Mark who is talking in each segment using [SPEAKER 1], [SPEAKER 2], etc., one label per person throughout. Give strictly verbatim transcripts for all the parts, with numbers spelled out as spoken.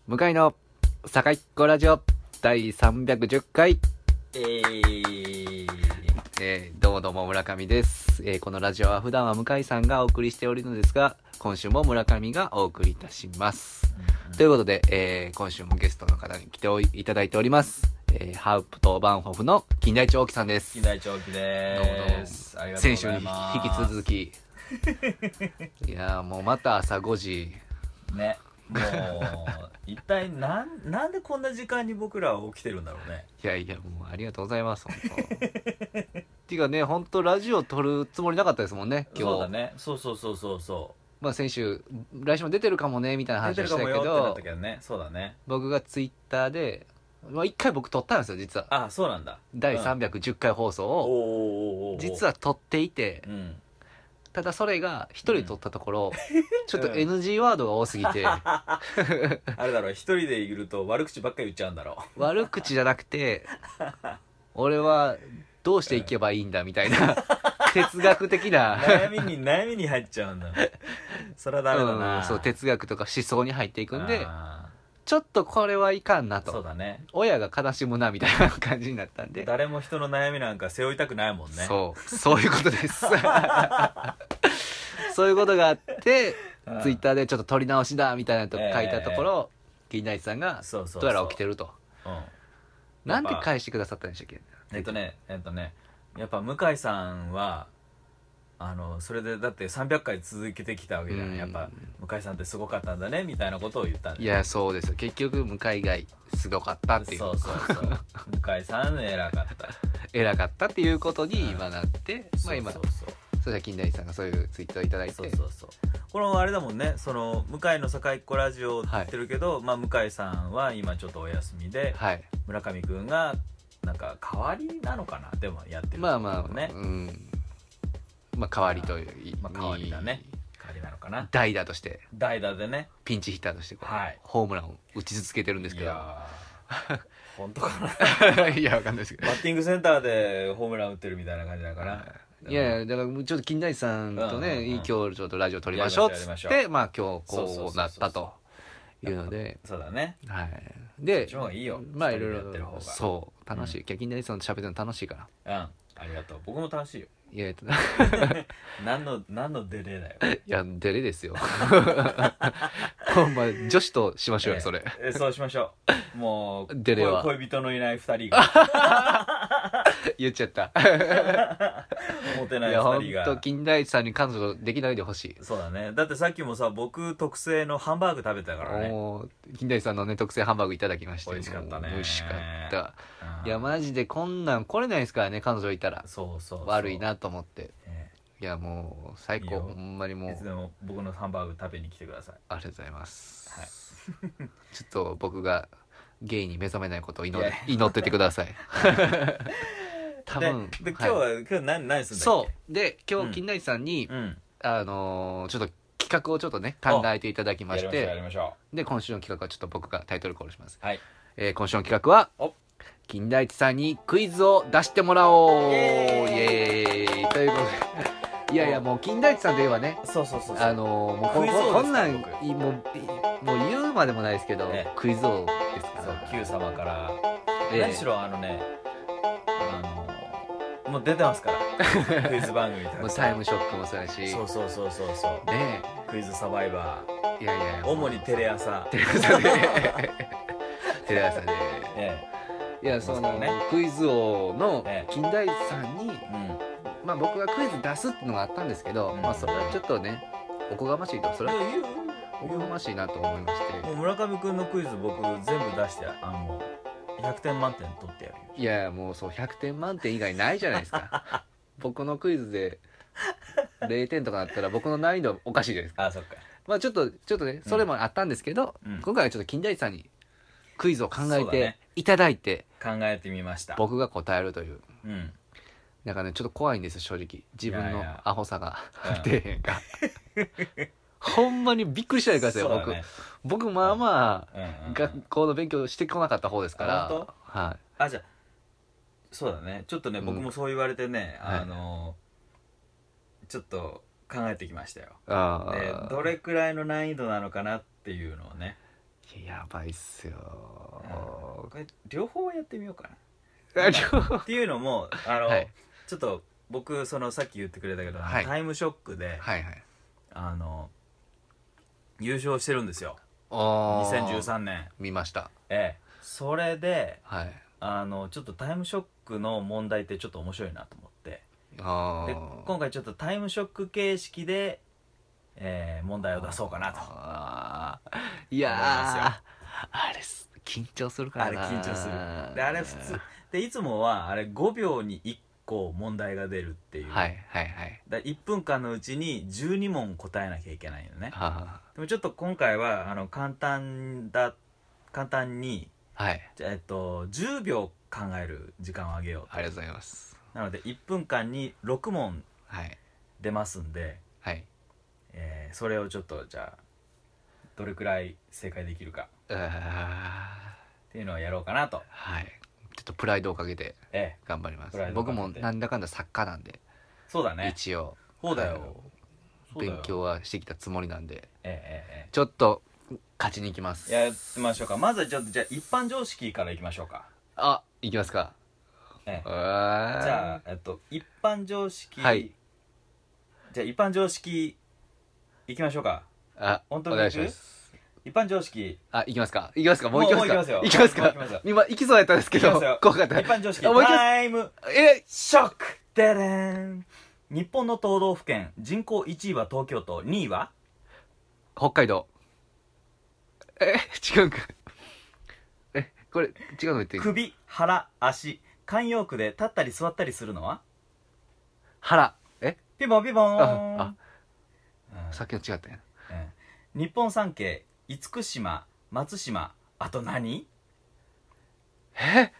[SPEAKER 1] 向井のさかいっこラジオだいさんびゃくじゅっかい、
[SPEAKER 2] えー、
[SPEAKER 1] えー、どうもどうも村上です、えー、このラジオは普段は向井さんがお送りしておるのですが、今週も村上がお送りいたします、うんうん、ということで、えー、今週もゲストの方に来ていただいております。えー、ハウプとバンホフの金田一大樹さんです。
[SPEAKER 2] 金田一大樹です。
[SPEAKER 1] どうもどうも。先週に引き続きいやーもうまた朝ごじ
[SPEAKER 2] ね。もう一体なんなんでこんな時間に僕らは起きてるんだろうね。
[SPEAKER 1] いやいやもうありがとうございます本当っていうかね、本当ラジオ撮るつもりなかったですもんね今日。
[SPEAKER 2] そうだね。そうそうそうそうそう。
[SPEAKER 1] まあ先週来週も出てるかもねみたいな話をしたけど、
[SPEAKER 2] 出てるかもよってなったけどね。そうだね。
[SPEAKER 1] 僕がツイッターでまあ、いっかい僕撮ったんですよ実は。
[SPEAKER 2] あ、そうなんだ。
[SPEAKER 1] だいさんびゃくじゅっかい放送を実は撮っていて、うん、ただそれが一人撮ったところ、うん、ちょっと エヌジー ワードが多すぎて
[SPEAKER 2] あれだろ、一人でいると悪口ばっかり言っちゃうんだろ
[SPEAKER 1] う。悪口じゃなくて俺はどうしていけばいいんだみたいな哲学的な
[SPEAKER 2] 悩みに悩みに入っちゃうんだ。それはダメだな、
[SPEAKER 1] うん、そう哲学とか思想に入っていくんで、ちょっとこれはいかんなと。
[SPEAKER 2] そうだね。
[SPEAKER 1] 親が悲しむなみたいな感じになったんで、
[SPEAKER 2] 誰も人の悩みなんか背負いたくないもんね。
[SPEAKER 1] そうそういうことですそういうことがあってツイッターでちょっと撮り直しだみたいなと書いたところ、えー、金田一さんがどうやら起きてると。そうそうそう、うん、なんて返してくださったんでしたっけ。
[SPEAKER 2] えっとねえっとねやっぱ向井さんはあのそれでだってさんびゃっかい続けてきたわけじゃん、うん、やっぱ向井さんってすごかったんだねみたいなことを言ったんで。
[SPEAKER 1] いやそうですよ、結局向井がすごかったっていう。
[SPEAKER 2] そうそうそう向井さん偉かった
[SPEAKER 1] 偉かったっていうことに今なって、うん、まあ今そうそうそうそれで金田一さんがそういうツイートをいただいて、
[SPEAKER 2] そうそうそう、このあれだもんね、その向井のさかいっこラジオって言ってるけど、はい、まあ、向井さんは今ちょっとお休みで、はい、村上くんがなんか代わりなのかな、でもやってる、ね、
[SPEAKER 1] まあまあね、うんまあ代わりという、
[SPEAKER 2] まあ、代わりだね、代わりなのかな、
[SPEAKER 1] 代打として
[SPEAKER 2] 代打でね、
[SPEAKER 1] ピンチヒッターとしてこう、はい、ホームランを打ち続けてるんですけど、いや
[SPEAKER 2] 本当かな
[SPEAKER 1] いやわかんないですけど、
[SPEAKER 2] バッティングセンターでホームラン打ってるみたいな感じだから、
[SPEAKER 1] いやいやだからちょっと金田一さんとね、うんうんうん、今日ちょっとラジオ撮りましょうっつってまあ今日こうなったというので、
[SPEAKER 2] そうだね、
[SPEAKER 1] はい、で
[SPEAKER 2] そっちの方がいいよ、
[SPEAKER 1] まあいろいろそう楽しい、うん、金田一さんと喋るの楽しいか
[SPEAKER 2] ら、うんありがとう、僕も楽しいよ。
[SPEAKER 1] いや
[SPEAKER 2] 何の何のデレだよ。
[SPEAKER 1] いやデレですよほんま女子としましょうよ、えー、それ、
[SPEAKER 2] えー、そうしましょう。もう
[SPEAKER 1] デレは
[SPEAKER 2] 恋人のいない二人が
[SPEAKER 1] 言っちゃった
[SPEAKER 2] モテない二人が。いや
[SPEAKER 1] ほんと金田一さんに彼女できないでほしい。
[SPEAKER 2] そうだね、だってさっきもさ僕特製のハンバーグ食べたからね。
[SPEAKER 1] 金田一さんのね特製ハンバーグいただきまして、
[SPEAKER 2] 美味しかったね。
[SPEAKER 1] 美味しかった。いやマジでこんなん来れないですからね、彼女いたら。
[SPEAKER 2] そうそうそう、
[SPEAKER 1] 悪いなと思って、えー、いやもう最高、ほんまにもう
[SPEAKER 2] いつでも僕のハンバーグ食べに来てください。
[SPEAKER 1] ありがとうございます、はい、ちょっと僕がゲイに目覚めないことを祈祈っててください多分
[SPEAKER 2] で, で今日は、はい、今日何何するんだっけ。
[SPEAKER 1] そうで今日金田一さんに、うん、あのー、ちょっと企画をちょっとね考えていただきまして、
[SPEAKER 2] やりましょうやりましょう。
[SPEAKER 1] で今週の企画はちょっと僕がタイトルコールします、
[SPEAKER 2] はい、
[SPEAKER 1] えー、今週の企画は金田一さんにクイズを出してもらおう、イエーイということでいやいやもう金田一さんといえばね、
[SPEAKER 2] そうそうそうそう、
[SPEAKER 1] あのー、もう こ, こんなんもうもう言うまでもないですけど、ね、クイズ王ですから。
[SPEAKER 2] そう Q 様から、えー、何しろあのねあのー、もう出てますからクイズ番組
[SPEAKER 1] もうタイムショックもそうやし、
[SPEAKER 2] そうそうそうそうそう
[SPEAKER 1] ね、
[SPEAKER 2] クイズサバイバー、
[SPEAKER 1] いやいや
[SPEAKER 2] 主にテレ朝
[SPEAKER 1] テレ朝でテレ朝で、
[SPEAKER 2] ね、
[SPEAKER 1] いやその、ね、クイズ王の金田一さんに、ええ、うん、まあ僕がクイズ出すっていうのがあったんですけど、うん、まあそれはちょっとねおこがましいと、それはおこがましいなと思いまして、
[SPEAKER 2] もう村上くんのクイズ僕全部出してあのひゃくてん満点取ってやるよ。
[SPEAKER 1] いやもうそうひゃくてん満点以外ないじゃないですか僕のクイズでれいてんとかだったら僕の難易度おかしいじゃないですか。
[SPEAKER 2] あ、そっか。
[SPEAKER 1] まあちょっとちょっとねそれもあったんですけど、うん、今回はちょっと金田一さんにクイズを考えていただいて、
[SPEAKER 2] ね、考えてみました。
[SPEAKER 1] 僕が答えるという、
[SPEAKER 2] うん、
[SPEAKER 1] なんかねちょっと怖いんですよ正直、自分のアホさが出えへんかほんまにびっくりしないでください、ね、僕僕まあまあ、うんうんうん、学校の勉強してこなかった方ですから。
[SPEAKER 2] 本当？はい。あ、じゃあそうだね、ちょっとね、うん、僕もそう言われてね、あの、はい、ちょっと考えてきましたよ。あでどれくらいの難易度なのかなっていうのをね。
[SPEAKER 1] やばいっすよ、
[SPEAKER 2] これ両方やってみようか
[SPEAKER 1] な
[SPEAKER 2] っていうのもあの、はい、ちょっと僕そのさっき言ってくれたけど、はい、タイムショックで、はいはい、あの優勝してるんですよにせんじゅうさんねん。
[SPEAKER 1] 見ました。
[SPEAKER 2] ええ、それで、はい、あのちょっとタイムショックの問題ってちょっと面白いなと思って、あで今回ちょっとタイムショック形式で、えー、問題を出そうかなと。あ
[SPEAKER 1] いやーあれ緊張するからな。
[SPEAKER 2] あれ緊張する。であれ普通でいつもはあれごびょうにいっこ問題が出るっていう、
[SPEAKER 1] はいはいはい、
[SPEAKER 2] だいっぷんかんのうちにじゅうにもん答えなきゃいけないよね。はあ、でもちょっと今回はあの簡単だ簡単に、はい、じゃえっとじゅうびょう考える時間をあげようと。
[SPEAKER 1] ありがとうございます。
[SPEAKER 2] なのでいっぷんかんにろくもん出ますんで、はい、えー、それをちょっとじゃあどれくらい正解できるかっていうのをやろうかなと。
[SPEAKER 1] はい、ちょっとプライドをかけて頑張ります、ええ、僕もなんだかんだ作家なんで。
[SPEAKER 2] そうだね、
[SPEAKER 1] 一応
[SPEAKER 2] そうだよ、
[SPEAKER 1] 勉強はしてきたつもりなんで、
[SPEAKER 2] ええええ、
[SPEAKER 1] ちょっと勝ちに行きます。
[SPEAKER 2] やってみましょうか。まずはちょっとじゃあ一般常識からいきましょうか。
[SPEAKER 1] あ、いきますか。
[SPEAKER 2] ええ、じゃあ、えっと、一般常識、はい、じゃあ一般常識いきましょうか。
[SPEAKER 1] あ、本当にお願いします。
[SPEAKER 2] 一般常識、
[SPEAKER 1] あ、いきますか。いきますか。もういきますか。
[SPEAKER 2] もういきますよ。
[SPEAKER 1] いきますか。今いきそうやったんですけど、怖かった。
[SPEAKER 2] 一般常識、タイム
[SPEAKER 1] え
[SPEAKER 2] ショックでれん。日本の都道府県、人口いちいは東京都、にいは
[SPEAKER 1] 北海道。え、違うか。え、これ違うの言ってる。
[SPEAKER 2] 首、腹、足、慣用句で立ったり座ったりするのは
[SPEAKER 1] 腹。え
[SPEAKER 2] ピボンピボン。
[SPEAKER 1] あ、あ、さっきの違ったんや。
[SPEAKER 2] 日本三景、厳島、松島、あと何？
[SPEAKER 1] え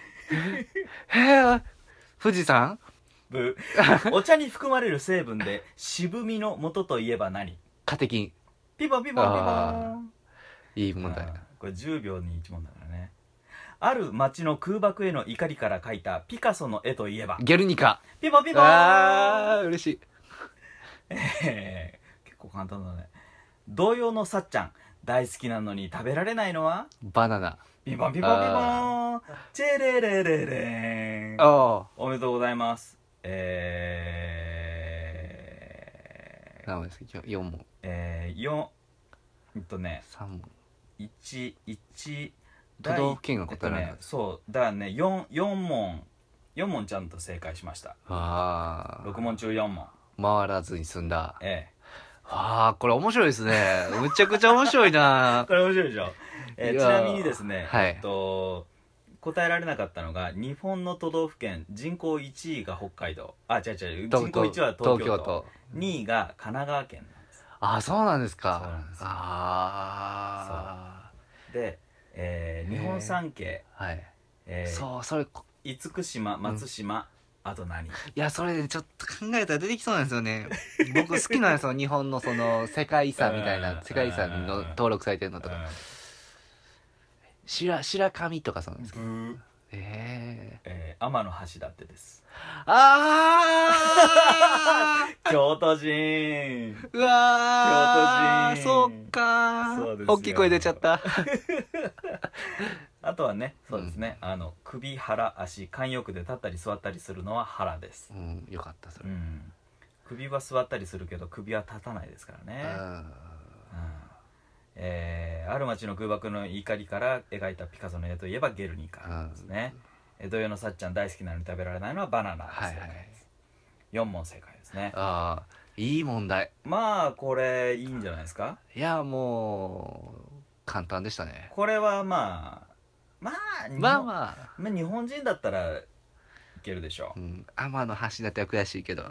[SPEAKER 1] え富士山？
[SPEAKER 2] ブお茶に含まれる成分で渋みの元といえば何？
[SPEAKER 1] カテキン。
[SPEAKER 2] ピボンピボンピボン。
[SPEAKER 1] いい問題。
[SPEAKER 2] これじゅうびょうにいち問だからね。ある町の空爆への怒りから描いたピカソの絵といえば
[SPEAKER 1] ゲルニカ。
[SPEAKER 2] ピボンピボン。
[SPEAKER 1] あー嬉しい。
[SPEAKER 2] えー、結構簡単だね。童謡のさっちゃん大好きなのに食べられないのは
[SPEAKER 1] バナナ。
[SPEAKER 2] ピボンピボンピボン。チェレレレレン。おめでとうございます。えー、
[SPEAKER 1] 何問ですか？よん問。
[SPEAKER 2] えー、よんえっとね
[SPEAKER 1] さん問。
[SPEAKER 2] いち、いち
[SPEAKER 1] 都道府県が答えられない、
[SPEAKER 2] えっとね、そうだからね 4, 4問よん問ちゃんと正解しました。あろく問中よん問
[SPEAKER 1] 回らずに済んだ。
[SPEAKER 2] ええ、
[SPEAKER 1] ああ、これ面白いですね。むちゃくちゃ面白いな。
[SPEAKER 2] これ面白いでしょ。えー、ちなみにですね、はい、えっと答えられなかったのが日本の都道府県人口いちいが北海道、あ、違う違う、人口いちいは東京都、東京都にいが神奈川県なんです。
[SPEAKER 1] ああ、そうなんですか。
[SPEAKER 2] そうなんですよ。
[SPEAKER 1] ああ、
[SPEAKER 2] で、えー、日本三景、
[SPEAKER 1] はい、
[SPEAKER 2] えー、
[SPEAKER 1] そう、それ
[SPEAKER 2] 厳島、松島、うん、あと何？い
[SPEAKER 1] や、それでちょっと考えたら出てきそうなんですよね。僕好きなんですよ。日本のその世界遺産みたいな、世界遺産の登録されてるのとか、白白神とかそうなんですけど。えー、
[SPEAKER 2] えー、天橋立です。
[SPEAKER 1] あ
[SPEAKER 2] ー京都人。
[SPEAKER 1] うわー
[SPEAKER 2] 京都人。
[SPEAKER 1] そっかー。そうですよ。大きい声出ちゃった。
[SPEAKER 2] あとはね、そうですね、うん、あの首、腹、足、慣用句で立ったり座ったりするのは腹です。
[SPEAKER 1] うん、よかったそれ、
[SPEAKER 2] うん、首は座ったりするけど首は立たないですからね。うん、えー、ある町の空爆の怒りから描いたピカソの絵といえばゲルニカですね。うん、童謡のさっちゃん大好きなのに食べられないのはバナナです、はいはい、よん問正解ですね。
[SPEAKER 1] ああ、いい問題。
[SPEAKER 2] まあこれいいんじゃないですか。
[SPEAKER 1] いや、もう簡単でしたね。
[SPEAKER 2] これはまあまあ
[SPEAKER 1] まあまあ、
[SPEAKER 2] まあ、日本人だったらいけるでしょう。うん、
[SPEAKER 1] 天の橋立は悔しいけど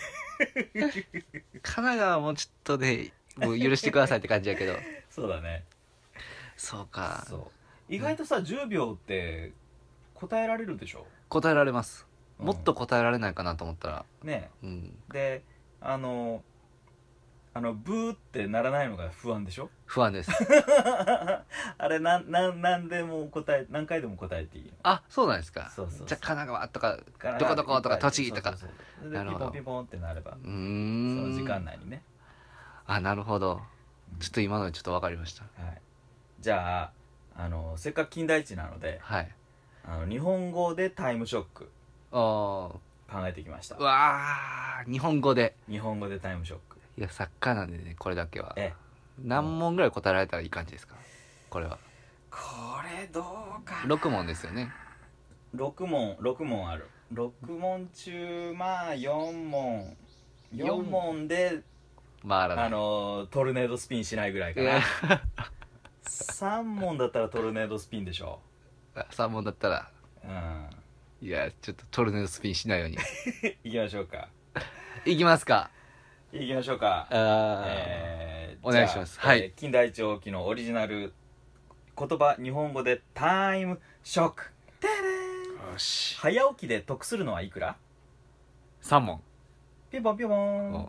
[SPEAKER 1] 神奈川もちょっとね、もう許してくださいって感じやけど
[SPEAKER 2] そうだね。
[SPEAKER 1] そうか。
[SPEAKER 2] そう、意外とさ、うん、じゅうびょうって答えられるでしょ。
[SPEAKER 1] 答えられます、うん、もっと答えられないかなと思ったら
[SPEAKER 2] ね、うん、で、あのあのブーってならないのが不安でしょ。
[SPEAKER 1] 不安です
[SPEAKER 2] あれなななんでも答え何回でも答えていいの。
[SPEAKER 1] あ、そうなんですか。
[SPEAKER 2] そうそうそう、
[SPEAKER 1] じゃあ神奈川とかどこどことか栃木とか、
[SPEAKER 2] そうそうそう、でピポンピポンってなれば、うー
[SPEAKER 1] ん、
[SPEAKER 2] その時間内にね。
[SPEAKER 1] あ、なるほど。ちょっと今のでちょっと分かりました、
[SPEAKER 2] はい、 じゃああのせっかく金田一なので、
[SPEAKER 1] はい、
[SPEAKER 2] あの日本語でタイムショック考えてきました。
[SPEAKER 1] うわー、日本語で
[SPEAKER 2] 日本語でタイムショック。
[SPEAKER 1] いや、サッカーなんでね、これだけは。
[SPEAKER 2] え
[SPEAKER 1] 何問ぐらい答えられたらいい感じですか、これは。
[SPEAKER 2] これどうかな。
[SPEAKER 1] ろく問ですよね。
[SPEAKER 2] ろく問、ろく問ある。ろく問中まあよん問よん問で
[SPEAKER 1] 回らない、
[SPEAKER 2] あのトルネードスピンしないぐらいかな。さん問だったらトルネードスピンでしょ。
[SPEAKER 1] さん問だったら、
[SPEAKER 2] うん、
[SPEAKER 1] いやちょっとトルネードスピンしないように
[SPEAKER 2] いきましょうか。
[SPEAKER 1] いきますか。
[SPEAKER 2] いきましょうか。
[SPEAKER 1] あ、
[SPEAKER 2] えー、
[SPEAKER 1] お願いします。はい、
[SPEAKER 2] えー、金田一王記のオリジナル言葉日本語でタイムショック。てれーん。
[SPEAKER 1] よし、
[SPEAKER 2] 早起きで得するのはいくら？
[SPEAKER 1] さん問。
[SPEAKER 2] ピンポンピンポン、うん、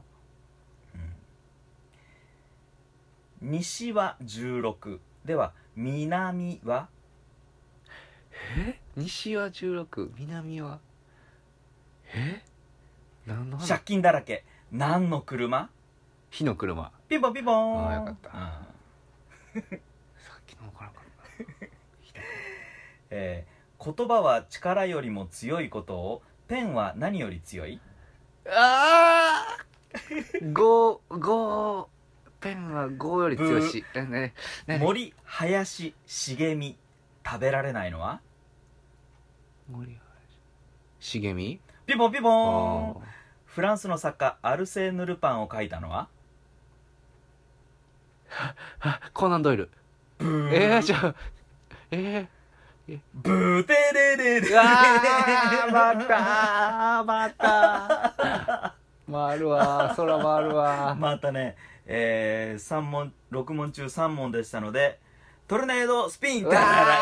[SPEAKER 2] 西はじゅうろくでは南は？
[SPEAKER 1] え西はじゅうろく、南はえ何の話？
[SPEAKER 2] 借金だらけ何の車？
[SPEAKER 1] 火の車。
[SPEAKER 2] ピンポンピンポン。
[SPEAKER 1] ああ、よかった、
[SPEAKER 2] うん、
[SPEAKER 1] さっきの分からんかった
[SPEAKER 2] えー、言葉は力よりも強いことを、ペンは何より強い？
[SPEAKER 1] あーご、ご、ペンはごより強し。え、ね、ね、
[SPEAKER 2] 森、林、茂み、食べられないのは？
[SPEAKER 1] 森、林、茂み。
[SPEAKER 2] ピンポンピンポン。フランスの作家アルセーヌ・ルパンを書いたのは？
[SPEAKER 1] コナンドイル。
[SPEAKER 2] ブー。
[SPEAKER 1] えー、じゃあえー、
[SPEAKER 2] ブーテレレレ。
[SPEAKER 1] うわー、またまた回るわ、空回るわ。
[SPEAKER 2] またね、えー、さん問ろく問中さん問でしたので、トルネードスピン。
[SPEAKER 1] 悔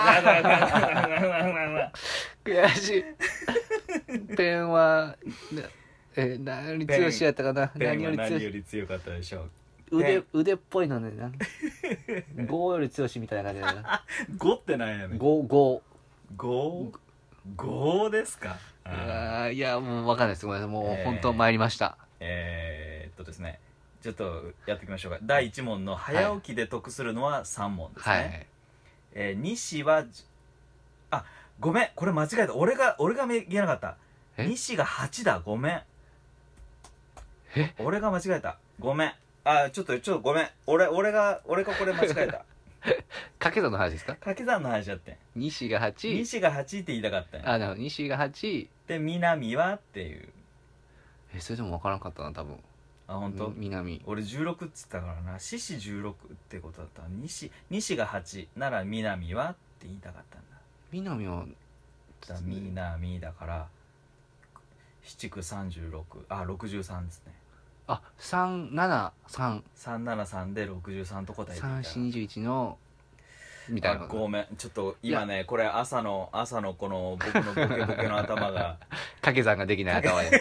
[SPEAKER 1] しい。ペンはえ何より強しやったかな。
[SPEAKER 2] ペンは何より強かったでしょう。
[SPEAKER 1] 腕腕っぽいのね、なんごより強しみたいな感じだな。
[SPEAKER 2] ごってなんやねん。
[SPEAKER 1] ご、ご。
[SPEAKER 2] ご、ごですか。
[SPEAKER 1] あ、いやもう分かんないです。ごめんなさい、もう、
[SPEAKER 2] えー、
[SPEAKER 1] 本当参りました。
[SPEAKER 2] えー、っとですね、ちょっとやっていきましょうか。だいいち問の早起きで得するのはさん問ですね。はい、えー、西はあ、ごめん、これ間違えた。俺が俺が言えなかった。西がはちだ。ごめん。
[SPEAKER 1] え、
[SPEAKER 2] 俺が間違えた。ごめん。あ、ちょっとちょっとごめん。俺俺が俺がこれ間違えた。
[SPEAKER 1] 掛け算の話ですか？
[SPEAKER 2] 掛け算の話だって。
[SPEAKER 1] 西がはち。
[SPEAKER 2] 西がはちって言いたかったん。
[SPEAKER 1] あ、なるほど。西がはち
[SPEAKER 2] で南はっていう。
[SPEAKER 1] え、それでも分からんかったな、多分。
[SPEAKER 2] あ、本当？
[SPEAKER 1] 南。
[SPEAKER 2] 俺じゅうろくっつったからな。獅子じゅうろくってことだった。西西がはちなら南はって言いたかったんだ。
[SPEAKER 1] 南は
[SPEAKER 2] だ南だから七区さんじゅうろく、あ、ろくじゅうさんですね。
[SPEAKER 1] あ、さんななさん。
[SPEAKER 2] さんななさんでろくじゅうさんと答えていた。
[SPEAKER 1] さんよんにじゅういちのみたいな。
[SPEAKER 2] ごめん、ちょっと今ね、これ朝の朝のこの僕のボケボケの頭が
[SPEAKER 1] 掛け算ができない頭で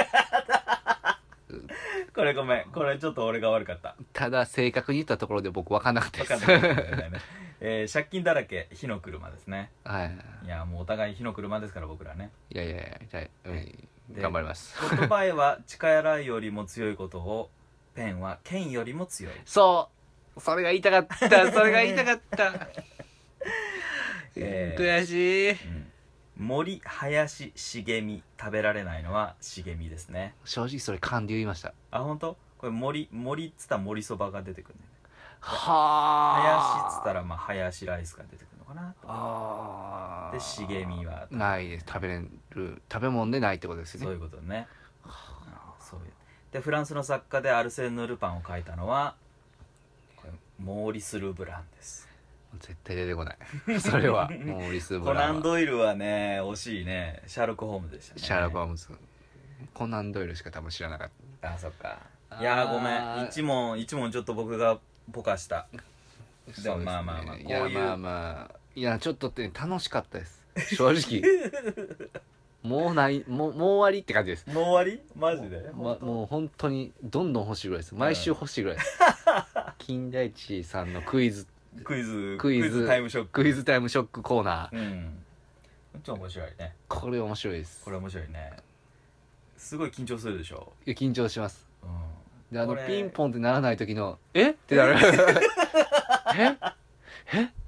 [SPEAKER 2] これごめん、これちょっと俺が悪かった。
[SPEAKER 1] ただ正確に言ったところで僕分かんなかったです。
[SPEAKER 2] 分かんなかったね、えー、借金だらけ火の車ですね。
[SPEAKER 1] はい。
[SPEAKER 2] いやもうお互い火の車ですから僕らね。
[SPEAKER 1] いやいやいや、じゃあ、うん、頑張ります。
[SPEAKER 2] 言葉は力よりも強いことを、ペンは剣よりも強い。
[SPEAKER 1] そうそれが言いたかったそれが言いたかったえー、悔しい、うん、
[SPEAKER 2] 森、林、茂み、食べられないのは茂みですね。
[SPEAKER 1] 正直それ勘で言いました。
[SPEAKER 2] あ、本当？これ森、森っつったら森そばが出てくるね。
[SPEAKER 1] は
[SPEAKER 2] あ。林っつったらまあ林ライスが出てくるのかなと。
[SPEAKER 1] あ
[SPEAKER 2] で茂みは
[SPEAKER 1] ないです。食べれる食べ物でないってことですね。
[SPEAKER 2] そういうことね。そういう。でフランスの作家でアルセーヌ・ルパンを書いたのはこれモーリス・ルブランです。
[SPEAKER 1] 絶対出てこないそれはモーリス・ブランは。
[SPEAKER 2] コナンドイルはね惜しいね。シャーロック・ホームズでしたね。
[SPEAKER 1] シャーロック・ホームズ。コナンドイルしか多分知らなかった。
[SPEAKER 2] あ、そっか。いやごめん、一問一問ちょっと僕がポカした。でもまあまあまあ、こういう、いや
[SPEAKER 1] まあまあ、いやちょっとって楽しかったです正直もうないもうもう終わりって感じです。
[SPEAKER 2] もう終わりマジで。
[SPEAKER 1] もう、もう本当にどんどん欲しいぐらいです。毎週欲しいぐらいです、うん、金田一さんのクイズ
[SPEAKER 2] クイズ
[SPEAKER 1] クイズ
[SPEAKER 2] クイズタイムショック
[SPEAKER 1] クイズタイムショックコーナー、
[SPEAKER 2] うん、ちょっと面白いね。
[SPEAKER 1] これ面白いです。
[SPEAKER 2] これ面白いね。すごい緊張するでしょ。
[SPEAKER 1] いや緊張します、うん、であの
[SPEAKER 2] これ
[SPEAKER 1] ピンポンってならない時のえってなるええ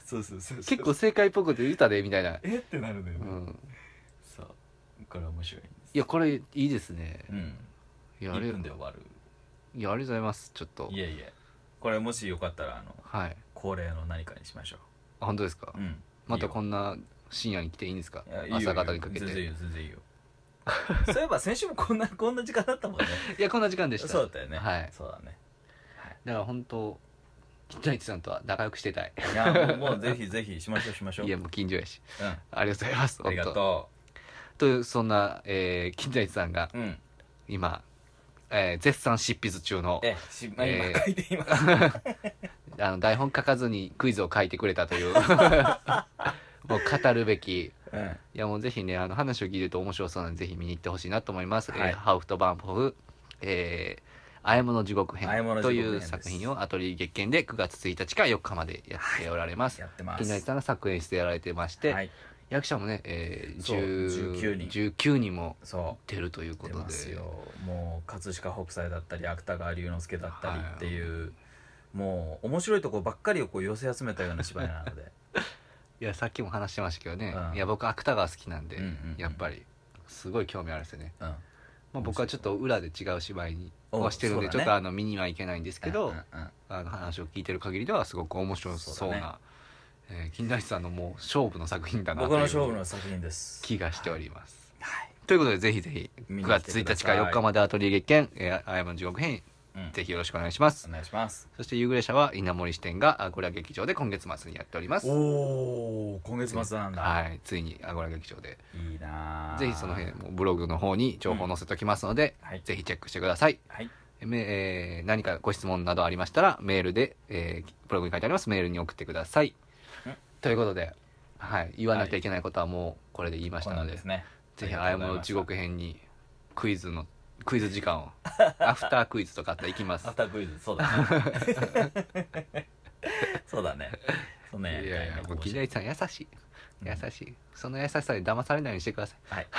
[SPEAKER 2] そうそうそうそう
[SPEAKER 1] 結構正解っぽくて言うたでみたいな。
[SPEAKER 2] えってなるのよね、
[SPEAKER 1] うん、
[SPEAKER 2] そうこれ面白いんです。
[SPEAKER 1] いやこれいいですね。
[SPEAKER 2] うん、
[SPEAKER 1] いやあれ
[SPEAKER 2] いっぷんで終わる。
[SPEAKER 1] いやありがとうございます。ちょっと
[SPEAKER 2] いえいえ、これもしよかったらあの、
[SPEAKER 1] はい、
[SPEAKER 2] 恒例の何かにしましょう。
[SPEAKER 1] あ本当ですか。
[SPEAKER 2] うん、
[SPEAKER 1] またこんな深夜に来ていいんですか。
[SPEAKER 2] いやいいよ
[SPEAKER 1] 朝方にかけて。
[SPEAKER 2] 全然いいよ全然いいよそういえば先週もこんなこんな時間だったもんね。
[SPEAKER 1] いやこんな時間でした。
[SPEAKER 2] そうだったよね。
[SPEAKER 1] はい
[SPEAKER 2] そうだね。
[SPEAKER 1] だから本当金田一さんとは仲良くしてたい。
[SPEAKER 2] いやもう、もうぜひぜひしましょうしましょう。
[SPEAKER 1] いやもう近所やし、
[SPEAKER 2] うん、
[SPEAKER 1] ありがとうございます。
[SPEAKER 2] ありがと
[SPEAKER 1] うというそんな、えー、金田一さんが
[SPEAKER 2] う。うん、
[SPEAKER 1] 今、えー、絶賛執筆中の
[SPEAKER 2] えし、まあ、今書いています、
[SPEAKER 1] あの台本書かずにクイズを書いてくれたというもう語るべき、
[SPEAKER 2] うん、
[SPEAKER 1] いやもうぜひねあの話を聞いてると面白そうなのでぜひ見に行ってほしいなと思います、
[SPEAKER 2] はい、
[SPEAKER 1] えー、ハウフトバンポフ、えーあやもの地獄編という作品をアトリエ月見でくがつついたちからよっかまでやっておられます。
[SPEAKER 2] はい、やってます。
[SPEAKER 1] 金田一さんが作演してやられてまして、はい、役者もね、えー、じゅうきゅうにんじゅうきゅうにんも出るということで、
[SPEAKER 2] ますよ。もう葛飾北斎だったり芥川龍之介だったりっていう、はい、もう面白いところばっかりをこう寄せ集めたような芝居なので
[SPEAKER 1] いやさっきも話してましたけどね、うん、いや僕芥川好きなんで、うんうんうん、やっぱりすごい興味あるんですよね、うん、まあ、僕はちょっと裏で違う芝居にをしてるんで、ね、ちょっとあの見にはいけないんですけど、うんうんうん、あの話を聞いてる限りではすごく面白そうな、ね、えー、金田一さんのもう勝負の作品だなという
[SPEAKER 2] 僕の勝負の作品です
[SPEAKER 1] 気がしております、
[SPEAKER 2] はい、
[SPEAKER 1] ということでぜひぜひくがつついたちからよっかまでアトリエ月見、えー、あやまの地獄編、うん、ぜひよろしくお願いします。
[SPEAKER 2] お願いします。
[SPEAKER 1] そして夕暮れ社は稲森支店がアゴラ劇場で今月末にやっております。
[SPEAKER 2] おお、今月末なんだ。
[SPEAKER 1] はい、ついにアゴラ劇場で
[SPEAKER 2] いいな。
[SPEAKER 1] ぜひその辺もブログの方に情報を載せておきますので、うん、はい、ぜひチェックしてください。はい、えー、何かご質問などありましたらメールで、えー、ブログに書いてありますメールに送ってください。ということで、はい、言わなきゃいけないことはもうこれで言いましたので、はい、ね、ぜひあやまの地獄編にクイズのクイズ時間をアフタークイズとかあったら行きます。
[SPEAKER 2] アフタークイズ、そうだねそうだね、そんなやりたい。いやいや、
[SPEAKER 1] もう金田一さん優しい優しい、うん、その優しさで騙されないようにしてください。はい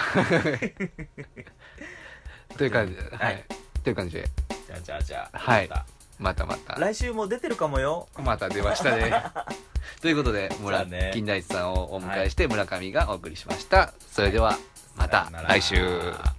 [SPEAKER 1] という感じで、はい、はい、という感じで、
[SPEAKER 2] じゃあじゃあじゃあ、
[SPEAKER 1] はい、またまた
[SPEAKER 2] 来週も出てるかもよ。
[SPEAKER 1] また出ましたねということで村、ね、金田一さんをお迎えして村上がお送りしました。それではまた来週。